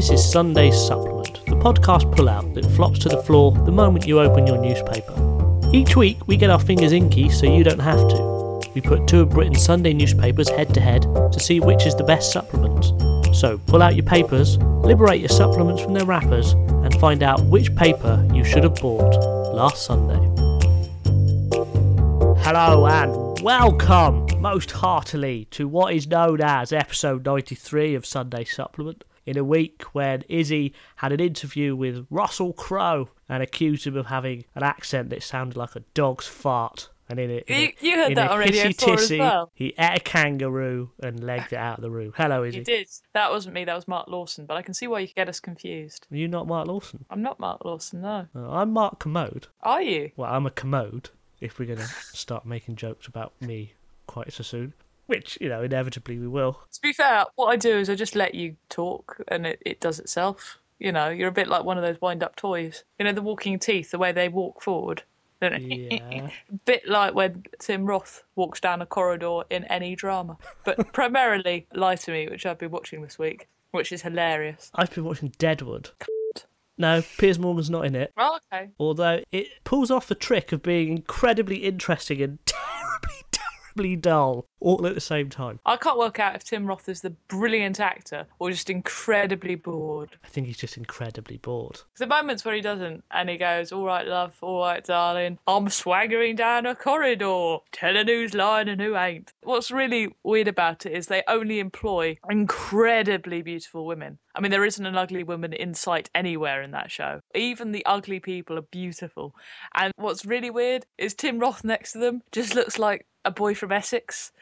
This is Sunday Supplement, the podcast pullout that flops to the floor the moment you open your newspaper. Each week we get our fingers inky so you don't have to. We put two of Britain's Sunday newspapers head to head to see which is the best supplement. So pull out your papers, liberate your supplements from their wrappers, and find out which paper you should have bought last Sunday. Hello and welcome most heartily to what is known as episode 93 of Sunday Supplement, in a week when Izzy had an interview with Russell Crowe and accused him of having an accent that sounded like a dog's fart. And you heard that on Radio 4 as well. He ate a kangaroo and legged it out of the room. Hello, Izzy. You did. That wasn't me, that was Mark Lawson, but I can see why you could get us confused. Are you not Mark Lawson? I'm not Mark Lawson, no. I'm Mark Commode. Are you? Well, I'm a commode, if we're going to start making jokes about me quite so soon. Which, inevitably we will. To be fair, what I do is I just let you talk and it does itself. You're a bit like one of those wind-up toys. The walking teeth, the way they walk forward. Don't it? Yeah. A bit like when Tim Roth walks down a corridor in any drama. But primarily Lie to Me, which I've been watching this week, which is hilarious. I've been watching Deadwood. No, Piers Morgan's not in it. Oh, okay. Although it pulls off the trick of being incredibly interesting and terribly dull all at the same time. I can't work out if Tim Roth is the brilliant actor or just incredibly bored. I think he's just incredibly bored. The moments where he doesn't and he goes, all right, love, all right, darling, I'm swaggering down a corridor, telling who's lying and who ain't. What's really weird about it is they only employ incredibly beautiful women. I mean, there isn't an ugly woman in sight anywhere in that show. Even the ugly people are beautiful. And what's really weird is Tim Roth next to them just looks like a boy from Essex,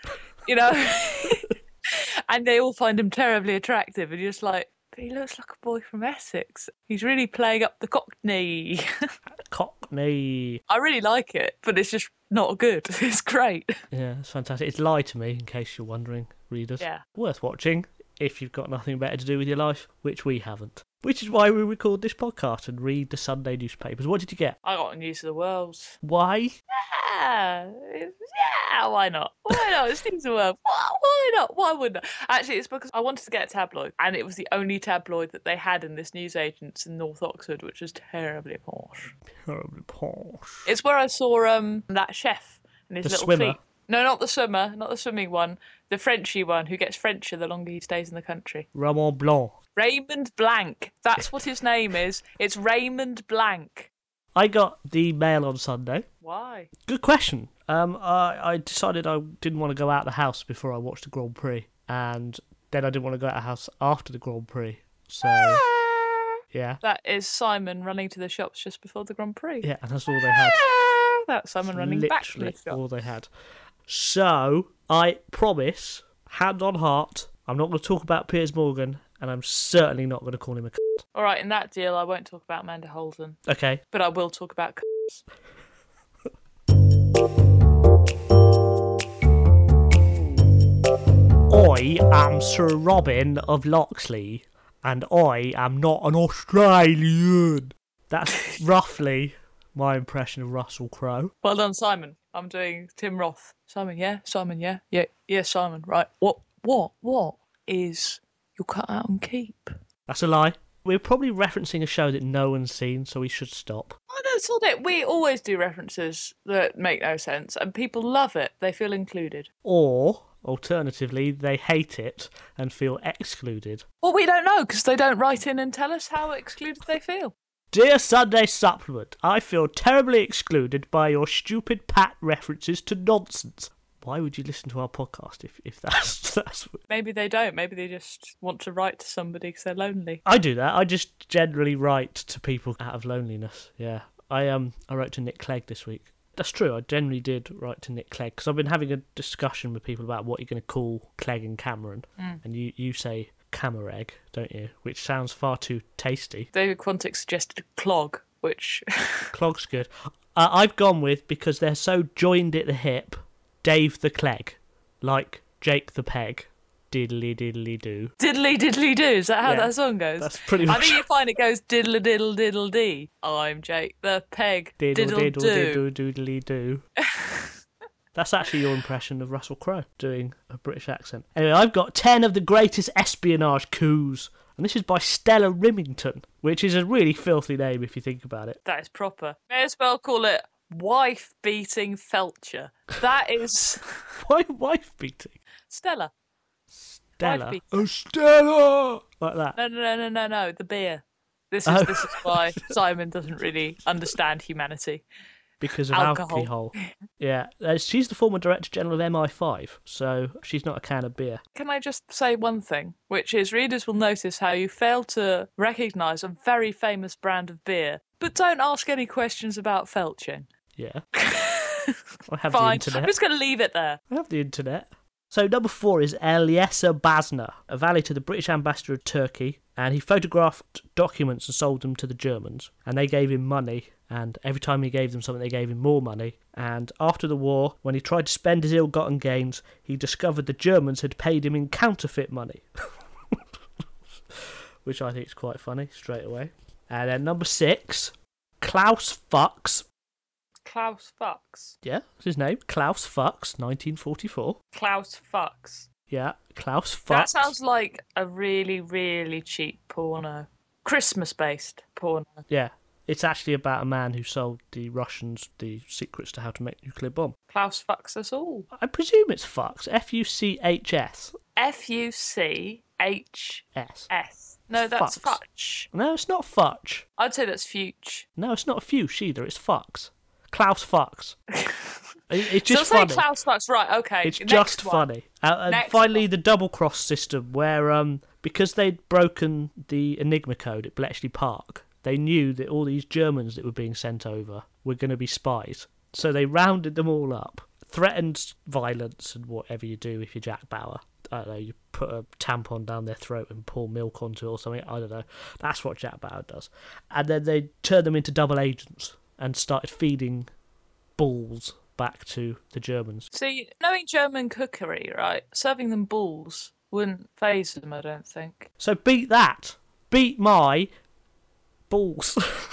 and they all find him terribly attractive, and you're just like, but he looks like a boy from Essex. He's really playing up the Cockney. Cockney. I really like it, but it's just not good. It's great. Yeah, it's fantastic. It's Lie to Me, in case you're wondering, readers. Yeah. Worth watching if you've got nothing better to do with your life, which we haven't. Which is why we record this podcast and read the Sunday newspapers. What did you get? I got News of the World. Why? Yeah, why not? Why not? It's News of the World. Why not? Why wouldn't I? Actually, it's because I wanted to get a tabloid, and it was the only tabloid that they had in this newsagent's in North Oxford, which was terribly posh. Terribly posh. It's where I saw that chef and his The little swimmer? feet. No, not the swimmer, not the swimming one. The Frenchy one, who gets Frencher the longer he stays in the country. Ramon Blanc. Raymond Blanc. That's what his name is. It's Raymond Blanc. I got the Mail on Sunday. Why? Good question. I decided I didn't want to go out of the house before I watched the Grand Prix, and then I didn't want to go out of the house after the Grand Prix. So, yeah. That is Simon running to the shops just before the Grand Prix. Yeah, and that's all they had. That's Simon running back to the Literally shop. all they had. So, I promise, hand on heart, I'm not going to talk about Piers Morgan, and I'm certainly not going to call him a cunt. All right, in that deal, I won't talk about Amanda Holden. Okay. But I will talk about cunts. I am Sir Robin of Locksley, and I am not an Australian. That's roughly my impression of Russell Crowe. Well done, Simon. I'm doing Tim Roth. Simon, yeah? Simon, yeah? Yeah, Simon, right. What is your cut out and keep? That's a lie. We're probably referencing a show that no one's seen, so we should stop. Oh, no, it's all that. We always do references that make no sense, and people love it. They feel included. Or, alternatively, they hate it and feel excluded. Well, we don't know, because they don't write in and tell us how excluded they feel. Dear Sunday Supplement, I feel terribly excluded by your stupid pat references to nonsense. Why would you listen to our podcast if that's what... Maybe they don't. Maybe they just want to write to somebody because they're lonely. I do that. I just generally write to people out of loneliness. Yeah. I wrote to Nick Clegg this week. That's true. I generally did write to Nick Clegg because I've been having a discussion with people about what you're going to call Clegg and Cameron. And you say Camereg, don't you? Which sounds far too tasty. David Quantick suggested clog, which... Clog's good. I've gone with, because they're so joined at the hip, Dave the Clegg, like Jake the Peg. Diddly diddly do. Diddly diddly do. Is that how that song goes? That's pretty much. I think you find it goes diddle diddle diddle dee. I'm Jake the Peg. Diddle Diddle do. doodly do. That's actually your impression of Russell Crowe doing a British accent. Anyway, I've got 10 of the greatest espionage coups And this is by Stella Rimington, which is a really filthy name if you think about it. That is proper. May as well call it wife-beating Felcher. That is... Why wife-beating? Stella. Stella. Wife-beating. Oh, Stella! Like that. No, the beer. This is why Simon doesn't really understand humanity. Because of Alcohol. alcohol. Yeah. She's the former Director General of MI5, so she's not a can of beer. Can I just say one thing, which is readers will notice how you fail to recognise a very famous brand of beer, but don't ask any questions about Felching. Yeah. I have Fine, the internet. I'm just going to leave it there. I have the internet. So number 4 is Eliezer Basner, a valet to the British ambassador of Turkey, and he photographed documents and sold them to the Germans, and they gave him money, and every time he gave them something, they gave him more money. And after the war, when he tried to spend his ill-gotten gains, he discovered the Germans had paid him in counterfeit money. Which I think is quite funny, straight away. And then number 6, Klaus Fuchs. Klaus Fuchs. Yeah, that's his name. Klaus Fuchs, 1944. Klaus Fuchs. Yeah, Klaus That Fuchs. sounds like a really, really cheap porno. Christmas-based porno. Yeah, it's actually about a man who sold the Russians the secrets to how to make a nuclear bomb. Klaus Fuchs us all. I presume it's Fuchs. F-U-C-H-S. F-U-C-H-S. No, that's Fuchs. Futch. No, it's not Futch. I'd say that's Fuch. No, it's not Fuchs either. It's Fuchs. Klaus Fuchs. It's So just say funny. Klaus Fuchs, right, okay. It's next just one. funny. And Next finally, one. the double cross system, where because they'd broken the Enigma code at Bletchley Park, they knew that all these Germans that were being sent over were going to be spies. So they rounded them all up, threatened violence and whatever you do if you're Jack Bauer. I don't know, you put a tampon down their throat and pour milk onto it or something. I don't know. That's what Jack Bauer does. And then they turned them into double agents and started feeding balls back to the Germans. See, knowing German cookery, right, serving them balls wouldn't faze them, I don't think. So beat that. Beat my balls.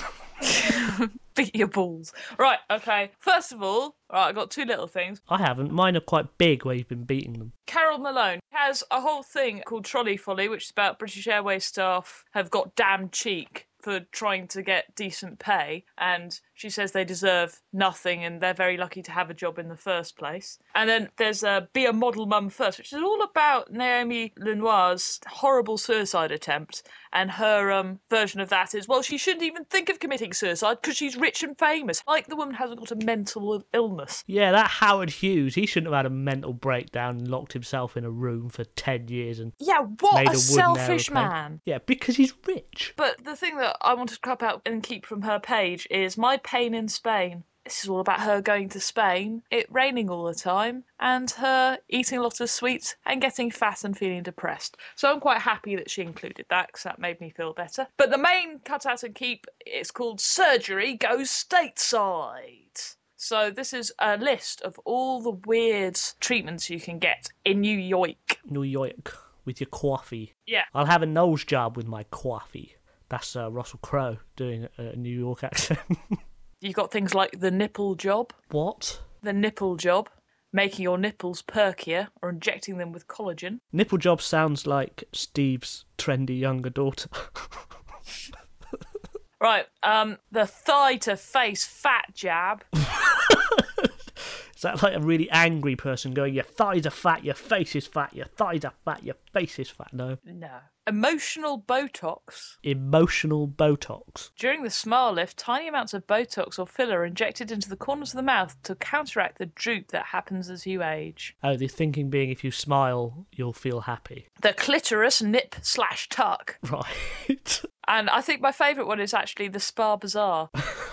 Beat your balls. Right, okay. First of all, right, I got two little things. I haven't. Mine are quite big where you've been beating them. Carol Malone has a whole thing called Trolley Folly, which is about British Airways staff have got damn cheek for trying to get decent pay, and she says they deserve nothing and they're very lucky to have a job in the first place. And then there's Be a Model Mum First, which is all about Naomi Lenoir's horrible suicide attempt, and her version of that is, well, she shouldn't even think of committing suicide because she's rich and famous. Like the woman hasn't got a mental illness. Yeah, that Howard Hughes, he shouldn't have had a mental breakdown and locked himself in a room for 10 years and Yeah, made what a a wooden selfish aeroplane. man. Yeah, because he's rich. But the thing that I want to crop out and keep from her page is My Pain in Spain. This is all about her going to Spain, it raining all the time, and her eating a lot of sweets and getting fat and feeling depressed. So I'm quite happy that she included that, because that made me feel better. But the main cut out and keep is called Surgery Goes Stateside. So this is a list of all the weird treatments you can get in New York. New York, with your coffee. Yeah. I'll have a nose job with my coffee. That's Russell Crowe doing a New York accent. You've got things like the nipple job. What? The nipple job, making your nipples perkier or injecting them with collagen. Nipple job sounds like Steve's trendy younger daughter. Right, the thigh to face fat jab. Is that like a really angry person going, your thighs are fat, your face is fat, your thighs are fat, your face is fat? No. No. Emotional Botox. Emotional Botox. During the smile lift, tiny amounts of Botox or filler are injected into the corners of the mouth to counteract the droop that happens as you age. Oh, the thinking being if you smile, you'll feel happy. The clitoris nip/tuck. Right. And I think my favourite one is actually the Spa Bazaar.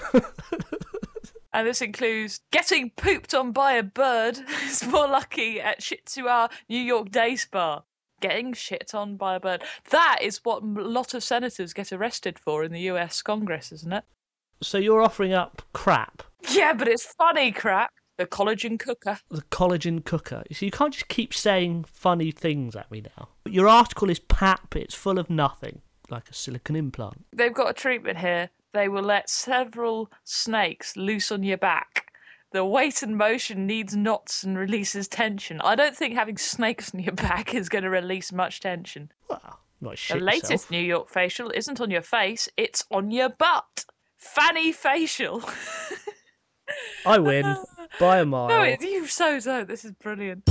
And this includes getting pooped on by a bird is more lucky at Shitsua New York Day Spa. Getting shit on by a bird. That is what a lot of senators get arrested for in the US Congress, isn't it? So you're offering up crap. Yeah, but it's funny crap. The collagen cooker. The collagen cooker. So you can't just keep saying funny things at me now. Your article is pap, it's full of nothing. Like a silicone implant. They've got a treatment here. They will let several snakes loose on your back. The weight and motion needs knots and releases tension. I don't think having snakes on your back is going to release much tension. Well, Not The shit latest yourself. New York facial isn't on your face, it's on your butt. Fanny facial. I win by a mile. No, you so don't. This is brilliant.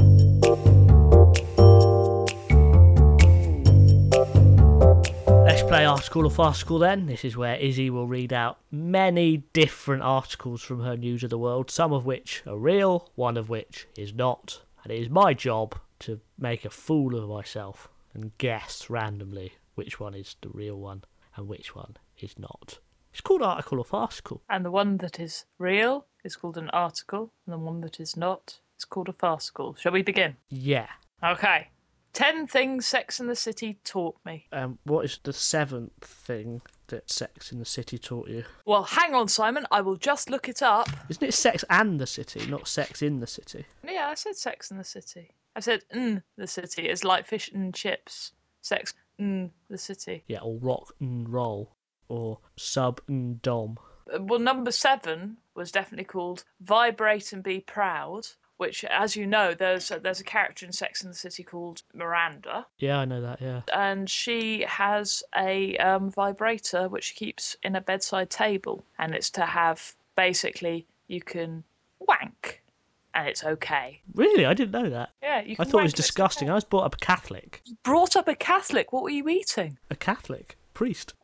Let's play Article or Farcical then. This is where Izzy will read out many different articles from her News of the World, some of which are real, one of which is not. And it is my job to make a fool of myself and guess randomly which one is the real one and which one is not. It's called Article or Farcical. And the one that is real is called an article, and the one that is not is called a farcical. Shall we begin? Yeah. Okay. 10 things Sex and the City taught me. What is the 7th thing that Sex in the City taught you? Well, hang on, Simon. I will just look it up. Isn't it Sex and the City, not Sex in the City? Yeah, I said Sex and the City. I said the city. It's like fish and chips. Sex the city. Yeah, or rock and roll, or sub and dom. Well, number 7 was definitely called Vibrate and Be Proud, which, as you know, there's a character in Sex and the City called Miranda. Yeah, I know that, yeah. And she has a vibrator which she keeps in a bedside table. And it's to have, basically, you can wank. And it's okay. Really? I didn't know that. Yeah, you can I thought it was wank, it's disgusting. okay. I was brought up a Catholic. You brought up a Catholic. What were you eating? A Catholic? Priest.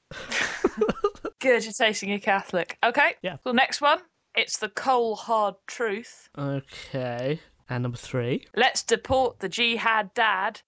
Good, you're tasting a Catholic. Okay. Yeah. So next one, it's the cold hard truth. Okay. And number 3. Let's deport the jihad dad.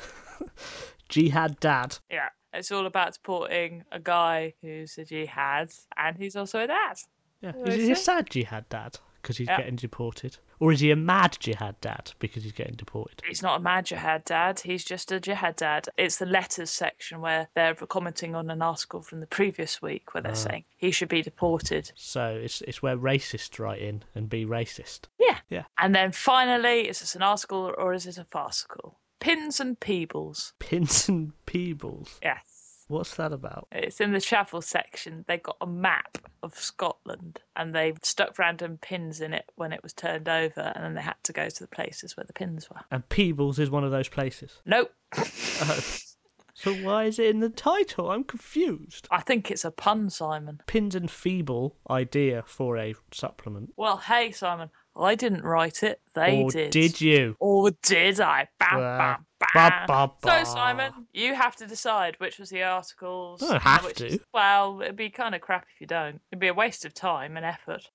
Jihad dad. Yeah. It's all about deporting a guy who's a jihad and he's also a dad. Yeah. What Is do he you a say? sad jihad dad because he's Yeah. getting deported? Or is he a mad jihad dad because he's getting deported? He's not a mad jihad dad, he's just a jihad dad. It's the letters section where they're commenting on an article from the previous week where they're saying he should be deported. So it's where racists write in and be racist. Yeah. Yeah. And then finally, is this an article or is it a farcical? Pins and Peebles. Pins and Peebles. Yes. What's that about? It's in the travel section. They got a map of Scotland and they've stuck random pins in it when it was turned over, and then they had to go to the places where the pins were. And Peebles is one of those places. Nope. Oh. So why is it in the title? I'm confused. I think it's a pun, Simon. Pins and Feeble idea for a supplement. Well, hey, Simon, I didn't write it. They Or did. did you? Or did I? Bam, bam, Ba, bam. ba, ba. So, Simon, you have to decide which was the articles. I don't and have which to. is- well, it'd be kind of crap if you don't. It'd be a waste of time and effort.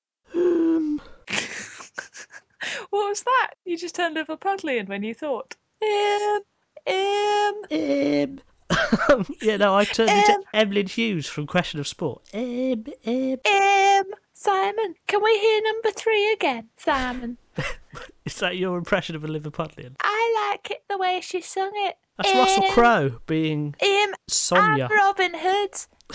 What was that? You just turned Liverpudlian when you thought. Yeah, no, I turned into Emlyn Hughes from Question of Sport. Simon, can we hear number 3 again, Simon? Is that your impression of a Liverpudlian? I like it the way she sung it. That's Russell Crowe being Sonia. I'm Robin Hood.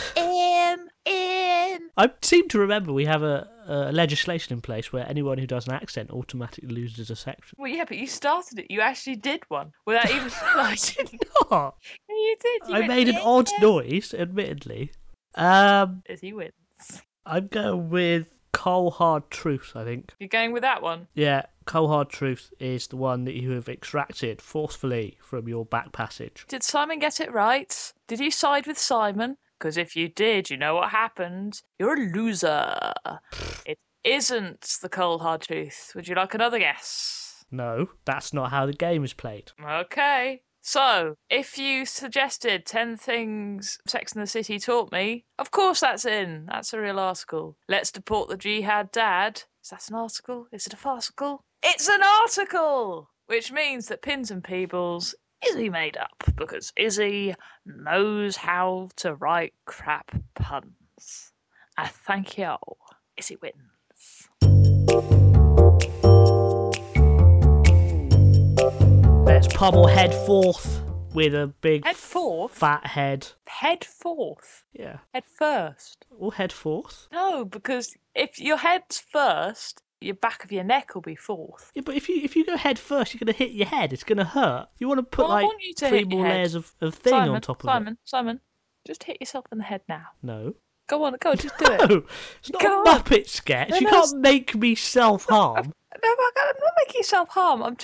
I seem to remember we have a legislation in place where anyone who does an accent automatically loses a section. Well, yeah, but you started it. You actually did one without even realising. Not. You did. You I went, made an odd noise, admittedly. As he wins. I'm going with Cold Hard Truth, I think. You're going with that one? Yeah, Cold Hard Truth is the one that you have extracted forcefully from your back passage. Did Simon get it right? Did you side with Simon? Because if you did, you know what happened. You're a loser. It isn't the cold hard truth. Would you like another guess? No, that's not how the game is played. Okay. So, if you suggested 10 things Sex and the City taught me, of course that's in. That's a real article. Let's deport the jihad dad. Is that an article? Is it a farcical? It's an article! Which means that Pins and Peebles Izzy made up, because Izzy knows how to write crap puns. I thank you. Izzy wins. Let's pummel head forth with a big Head forth? fat head. Head forth. Yeah. Head first. Or head forth. No, because if your head's first, your back of your neck will be fourth. Yeah, but if you go head first, you're going to hit your head. It's going to hurt. You want to put Well, I like want you to 3 hit your more head. layers of thing on top of it. Simon, just hit yourself in the head now. No. Go on, just do it. No, it's not Go a on. Muppet sketch. No, You no, can't make me self-harm. No, I'm not making you self-harm. I'm just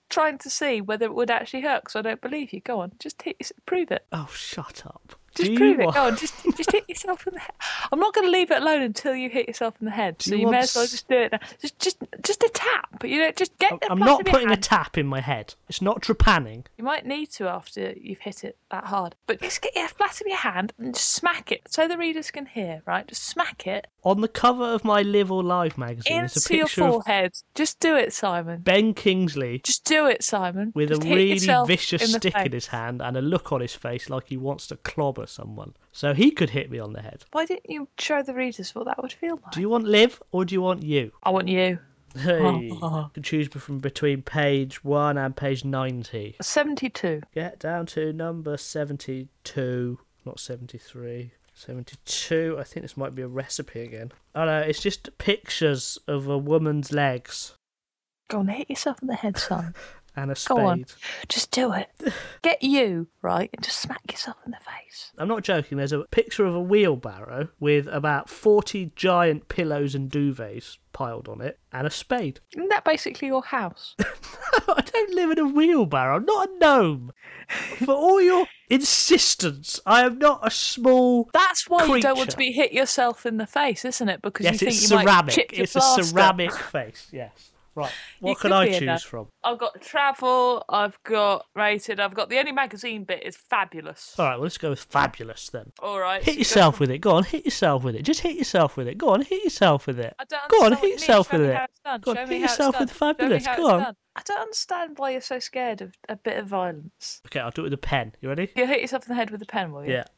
trying to see whether it would actually hurt, because I don't believe you. Go on, just prove it. Oh, shut up. Just prove it. Go on, just hit yourself in the head. I'm not going to leave it alone until you hit yourself in the head. So you may as well just do it now. Just a tap. But just get the I'm not putting a tap in my head. It's not trepanning. You might need to after you've hit it that hard. But just get your flat of your hand and just smack it so the readers can hear, right? Just smack it. On the cover of my Live or Live magazine, there's a Into your picture forehead. Just do it, Simon. Ben Kingsley Just do it, Simon. with Just a hit really yourself vicious in the stick face. in his hand and a look on his face like he wants to clobber someone. So he could hit me on the head. Why didn't you show the readers what that would feel like? Do you want Liv or do you want you? I want you. Hey, you can choose from between page 1 and page 90. 72. Get down to number 72, not 73. 72. I think this might be a recipe again. Oh no, it's just pictures of a woman's legs Go on, hit yourself in the head, son. and a spade. Go on. Just do it. Get you, right, and just smack yourself in the face. I'm not joking, there's a picture of a wheelbarrow with about 40 giant pillows and duvets piled on it and a spade. Isn't that basically your house? I don't live in a wheelbarrow, I'm not a gnome. For all your insistence, I am not a small That's why you don't want creature. to be hit yourself in the face, isn't it? Because Yes, you think it's you might ceramic. chip your It's a plaster. ceramic face, yes. Right, what can could I be in choose that. from? I've got travel, I've got rated, I've got the only magazine bit is fabulous. All right, well, let's go with fabulous then. All right. Hit so yourself with it. Go on, hit yourself with it. Just hit yourself with it. Go on, hit yourself with it. I don't Go on, understand hit what you mean. yourself Show with me it. how it's done. Go on, Show hit me how it's yourself done. with Show me fabulous. how Go it's on. done. I don't understand why you're so scared of a bit of violence. Okay, I'll do it with a pen. You ready? You'll hit yourself in the head with a pen, will you? Yeah.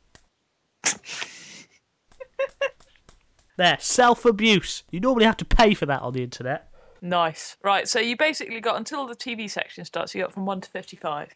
There, self-abuse. You normally have to pay for that on the internet. Nice. Right, so you basically got until the TV section starts, you got from 1 to 55.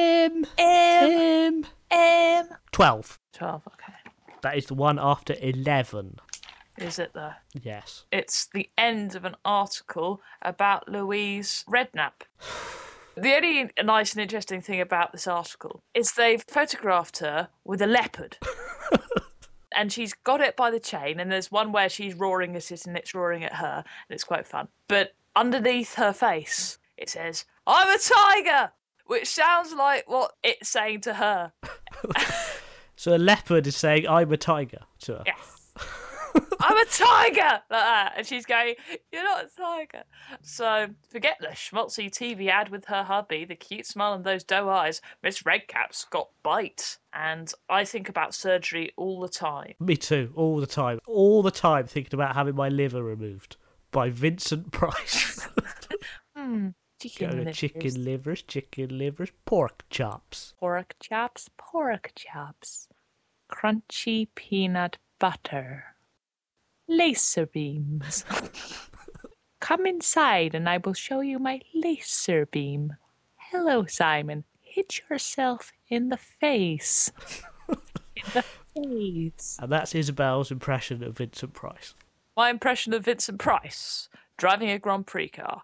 12, 12. okay. That is the one after 11. Is it though? Yes. It's the end of an article about Louise Redknapp. The only nice and interesting thing about this article is they've photographed her with a leopard. And she's got it by the chain, and there's one where she's roaring at it and it's roaring at her, and it's quite fun. But underneath her face, it says, "I'm a tiger!" Which sounds like what it's saying to her. So a leopard is saying, I'm a tiger to her. Yes. I'm a tiger! Like that. And she's going, "You're not a tiger." So forget the schmaltzy TV ad with her hubby, the cute smile and those doe eyes. Miss Redcap's got bite. And I think about surgery all the time. Me too, all the time. All the time thinking about having my liver removed by Vincent Price. Chicken livers. Chicken livers, pork chops. Pork chops. Crunchy peanut butter. Laser beams. Come inside and I will show you my laser beam. Hello, Simon. Hit yourself in the face. In the face. And that's Isabel's impression of Vincent Price. My impression of Vincent Price driving a Grand Prix car.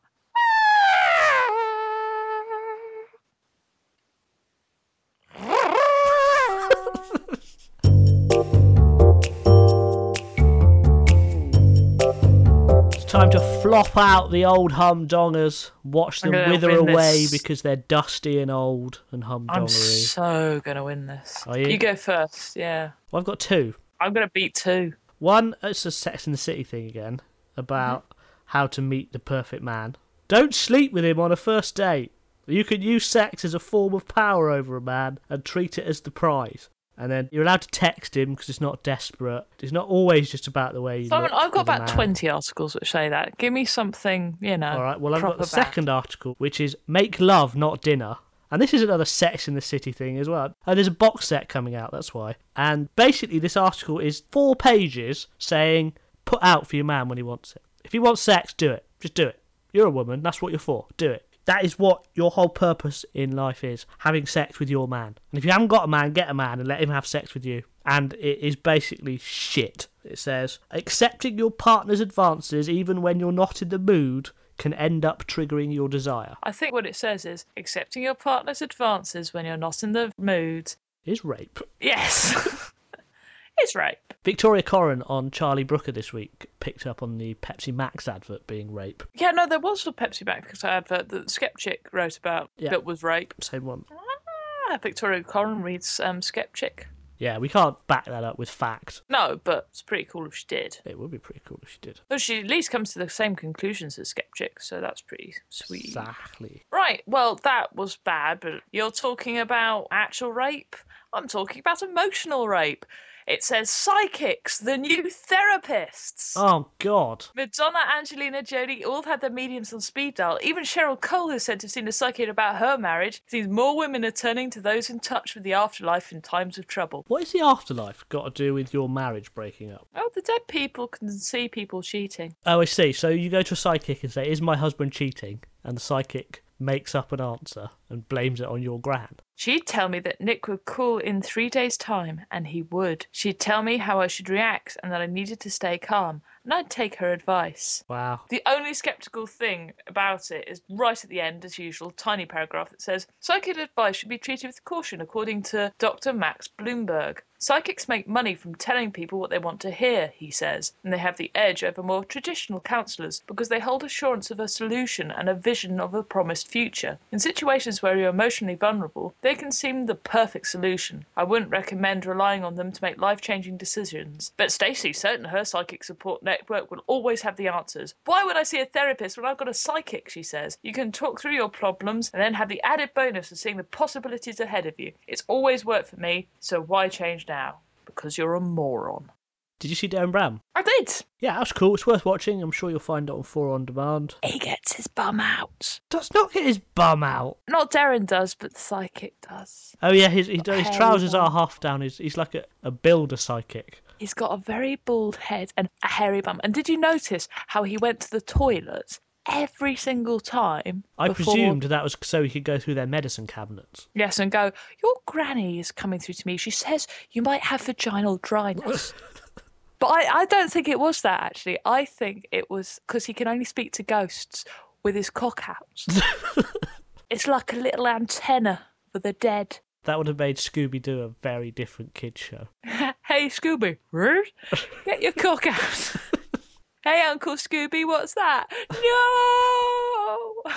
It's time to flop out the old humdongers, watch them gonna wither win away this. because they're dusty and old and I'm humdongery. so going to win this. Are you? You go first, yeah. Well, I've got two. I'm going to beat 2. One, it's a Sex and the City thing again, about how to meet the perfect man. Don't sleep with him on a first date. You can use sex as a form of power over a man and treat it as the prize. And then you're allowed to text him because it's not desperate. It's not always just about the way you Simon, look I've got with a about man. 20 articles which say that. Give me something, you know. All right, well, I've got proper the second article, which is Make Love, Not Dinner. And this is another Sex in the City thing as well. And there's a box set coming out, that's why. And basically, this article is 4 pages saying, put out for your man when he wants it. If he wants sex, do it. Just do it. You're a woman, that's what you're for. Do it. That is what your whole purpose in life is, having sex with your man. And if you haven't got a man, get a man and let him have sex with you. And it is basically shit. It says, accepting your partner's advances even when you're not in the mood can end up triggering your desire. I think what it says is accepting your partner's advances when you're not in the mood. Is rape. Yes. It's rape. Victoria Corrin on Charlie Brooker this week picked up on the Pepsi Max advert being rape. Yeah, no, there was a Pepsi Max advert that Skeptic wrote about that was rape. Same one. Victoria Corrin reads Skeptic. Yeah, we can't back that up with fact. No, but it's pretty cool if she did. It would be pretty cool if she did. Well, she at least comes to the same conclusions as Skeptic, so that's pretty sweet. Exactly. Right, well, that was bad, but you're talking about actual rape? I'm talking about emotional rape. It says psychics, the new therapists. Oh, God. Madonna, Angelina Jolie all have had their mediums on speed dial. Even Cheryl Cole, who's said to have seen a psychic about her marriage, sees more women are turning to those in touch with the afterlife in times of trouble. What has the afterlife got to do with your marriage breaking up? Oh, the dead people can see people cheating. Oh, I see. So you go to a psychic and say, is my husband cheating? And the psychic makes up an answer and blames it on your gran. She'd tell me that Nick would call in 3 days' time, and he would. She'd tell me how I should react and that I needed to stay calm, and I'd take her advice. Wow. The only sceptical thing about it is right at the end, as usual, tiny paragraph that says, psychic advice should be treated with caution according to Dr. Max Bloomberg. Psychics make money from telling people what they want to hear, he says, and they have the edge over more traditional counsellors because they hold assurance of a solution and a vision of a promised future. In situations where you're emotionally vulnerable, they can seem the perfect solution. I wouldn't recommend relying on them to make life-changing decisions. But Stacey's certain her psychic support network will always have the answers. Why would I see a therapist when I've got a psychic, she says. You can talk through your problems and then have the added bonus of seeing the possibilities ahead of you. It's always worked for me, so why change now? Because you're a moron. Did you see Darren Brown? I did. Yeah, that's cool. It's worth watching. I'm sure you'll find it on 4 On Demand. He gets his bum out. Does not get his bum out. Not Darren does, but the psychic does. Oh yeah, his trousers are half down. He's like a builder psychic. He's got a very bald head and a hairy bum. And did you notice how he went to the toilet every single time? I presumed that was so he could go through their medicine cabinets. Yes, and go, your granny is coming through to me. She says you might have vaginal dryness. But I don't think it was that, actually. I think it was because he can only speak to ghosts with his cock out. It's like a little antenna for the dead. That would have made Scooby-Doo a very different kids' show. Hey, Scooby, get your cock out. Hey, Uncle Scooby, what's that? No!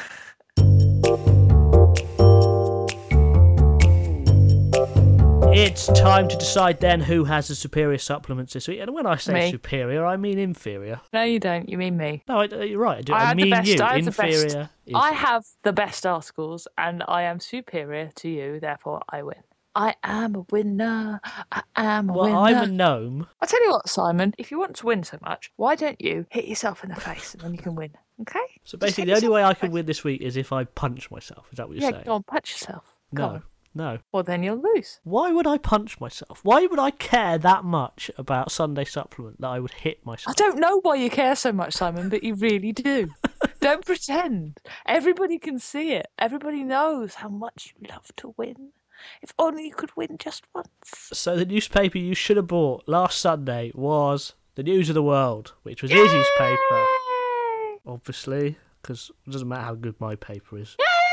It's time to decide then who has the superior supplements this week. And when I say Me. superior, I mean inferior. No, you don't. You mean me. No, you're right. I do. I I have the mean best. you. I have the best. Inferior. I have the best articles, and I am superior to you, therefore I win. I am a winner. I am a winner. Well, I'm a gnome. I'll tell you what, Simon, if you want to win so much, why don't you hit yourself in the face and then you can win, okay? So basically, the only way I can win this week is if I punch myself. Is that what you're saying? Go on, punch yourself. Go on. No. Well, then you'll lose. Why would I punch myself? Why would I care that much about Sunday Supplement that I would hit myself? I don't know why you care so much, Simon, but you really do. Don't pretend. Everybody can see it. Everybody knows how much you love to win. If only you could win just once. So the newspaper you should have bought last Sunday was the News of the World, which was Izzy's paper. Obviously, because it doesn't matter how good my paper is.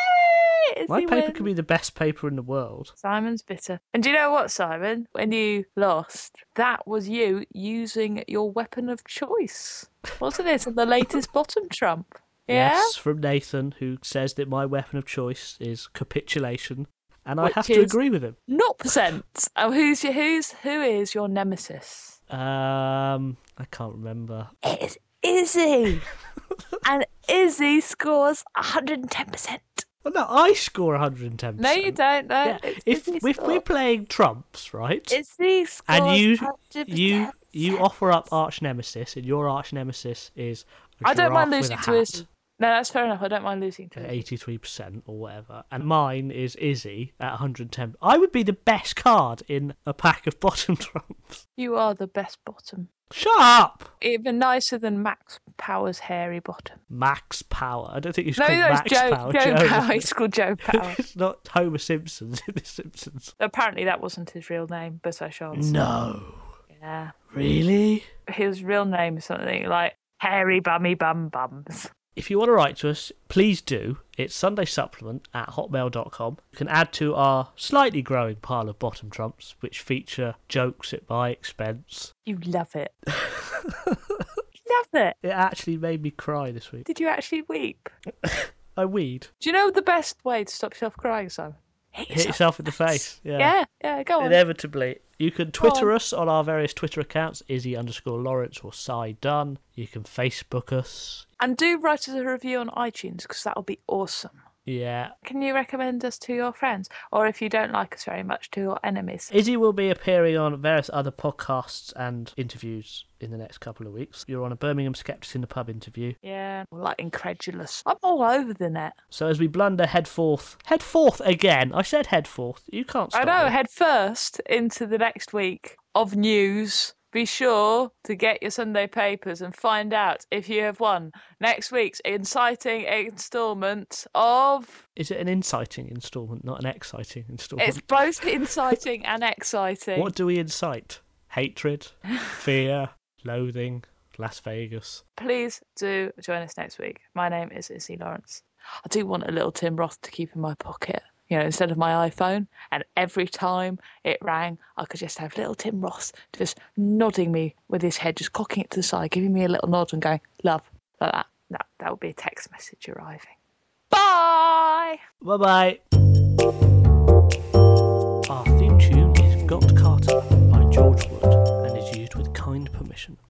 My paper could be the best paper in the world. Simon's bitter. And do you know what, Simon? When you lost, that was you using your weapon of choice, wasn't it? And the latest bottom trump. Yeah? Yes, from Nathan, who says that my weapon of choice is capitulation. And I Which have to is agree with him. 0%. Oh, who is your nemesis? I can't remember. It is Izzy. And Izzy scores 110%. Well, no, I score 110%. No, you don't. No. Yeah. If we're playing trumps, right? Izzy scores and 100%. you offer up arch nemesis, and your arch nemesis is I don't mind giraffe losing with a to hat. Izzy. No, that's fair enough. I don't mind losing to Izzy. 83% or whatever, and mine is Izzy at 110. I would be the best card in a pack of bottom trumps. You are the best bottom. Shut up! Even nicer than Max Power's hairy bottom. Max Power. I don't think he's No, called no, it's Max Joe Power. Power. He's called Joe Power. It's not Homer Simpson in The Simpsons. Apparently that wasn't his real name, but I shan't say. No. Yeah. Really? His real name is something like Hairy Bummy Bum Bums. If you want to write to us, please do. It's sundaysupplement@hotmail.com. You can add to our slightly growing pile of bottom trumps, which feature jokes at my expense. You love it. Love it. It actually made me cry this week. Did you actually weep? I weed. Do you know the best way to stop yourself crying, Simon? Hit yourself in the face. Yeah, go on. Inevitably. You can Twitter us on our various Twitter accounts, Izzy_Lawrence or Cy Dunn. You can Facebook us. And do write us a review on iTunes, because that would be awesome. Yeah. Can you recommend us to your friends? Or if you don't like us very much, to your enemies? Izzy will be appearing on various other podcasts and interviews in the next couple of weeks. You're on a Birmingham Skeptics in the Pub interview. Yeah, like Incredulous. I'm all over the net. So as we blunder head forth again. I said head forth. You can't stop I know, me. head first into the next week of news. Be sure to get your Sunday papers and find out if you have won next week's inciting instalment of... Is it an inciting instalment, not an exciting instalment? It's both inciting and exciting. What do we incite? Hatred, fear, loathing, Las Vegas. Please do join us next week. My name is Izzy Lawrence. I do want a little Tim Roth to keep in my pocket, instead of my iPhone. And every time it rang, I could just have little Tim Roth just nodding me with his head, just cocking it to the side, giving me a little nod and going, love, like that. That would be a text message arriving. Bye! Bye-bye. Our theme tune is Got Carter by George Wood and is used with kind permission.